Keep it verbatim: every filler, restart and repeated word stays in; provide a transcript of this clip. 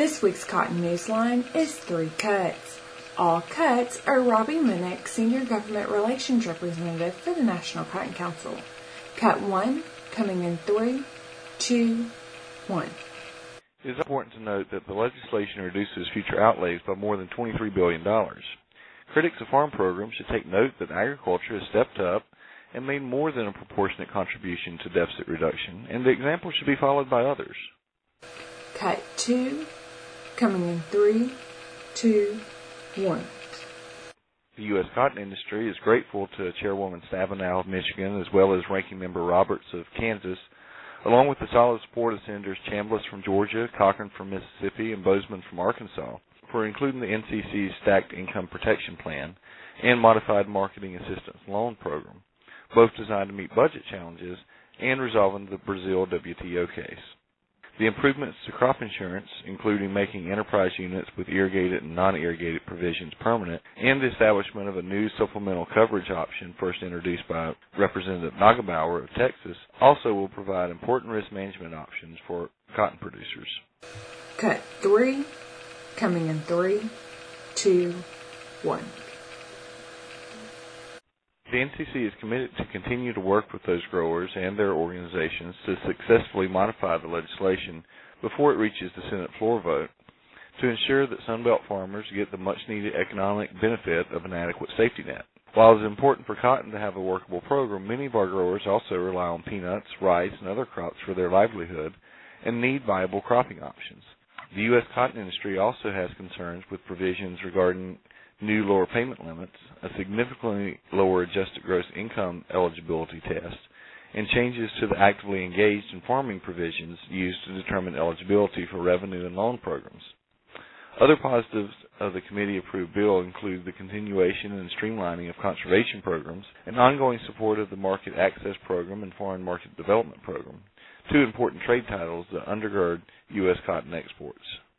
This week's Cotton Newsline is Three Cuts. All cuts are Robbie Minnick, Senior Government Relations Representative for the National Cotton Council. Cut one, coming in three, two, one. It is important to note that the legislation reduces future outlays by more than twenty-three billion dollars. Critics of farm programs should take note that agriculture has stepped up and made more than a proportionate contribution to deficit reduction, and the example should be followed by others. Cut two, coming in three, two, one. The U S cotton industry is grateful to Chairwoman Stabenow of Michigan, as well as Ranking Member Roberts of Kansas, along with the solid support of Senators Chambliss from Georgia, Cochran from Mississippi, and Bozeman from Arkansas, for including the N C C's Stacked Income Protection Plan and Modified Marketing Assistance Loan Program, both designed to meet budget challenges and resolving the Brazil W T O case. The improvements to crop insurance, including making enterprise units with irrigated and non-irrigated provisions permanent, and the establishment of a new supplemental coverage option first introduced by Representative Nagelbauer of Texas, also will provide important risk management options for cotton producers. Cut three, coming in three, two, one. The N C C is committed to continue to work with those growers and their organizations to successfully modify the legislation before it reaches the Senate floor vote to ensure that Sunbelt farmers get the much-needed economic benefit of an adequate safety net. While it is important for cotton to have a workable program, many of our growers also rely on peanuts, rice, and other crops for their livelihood and need viable cropping options. The U S cotton industry also has concerns with provisions regarding new lower payment limits, a significantly lower adjusted gross income eligibility test, and changes to the actively engaged in farming provisions used to determine eligibility for revenue and loan programs. Other positives of the committee-approved bill include the continuation and streamlining of conservation programs and ongoing support of the Market Access Program and Foreign Market Development Program, two important trade titles that undergird U S cotton exports.